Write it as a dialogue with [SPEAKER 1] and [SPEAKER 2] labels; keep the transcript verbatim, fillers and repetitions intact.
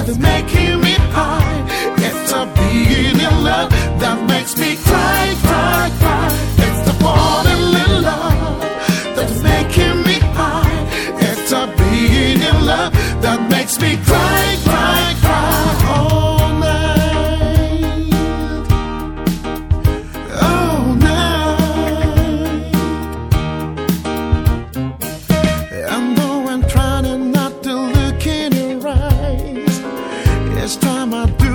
[SPEAKER 1] that's making me high. It's a being in love that makes me cry, cry, cry. It's the falling in love that's making me high. It's a being in love that makes me cry, cry, cry all night, all night. And though I'm trying not to look in your eyes, each time I do,